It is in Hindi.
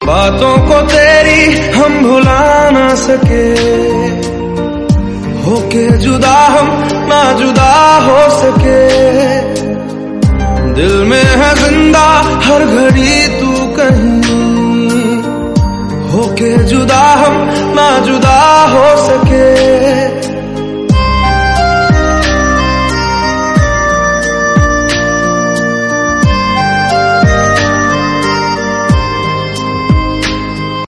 बातों को तेरी हम भुला ना सके, होके जुदा हम ना जुदा हो सके। दिल में है जिंदा हर घड़ी तू कहीं,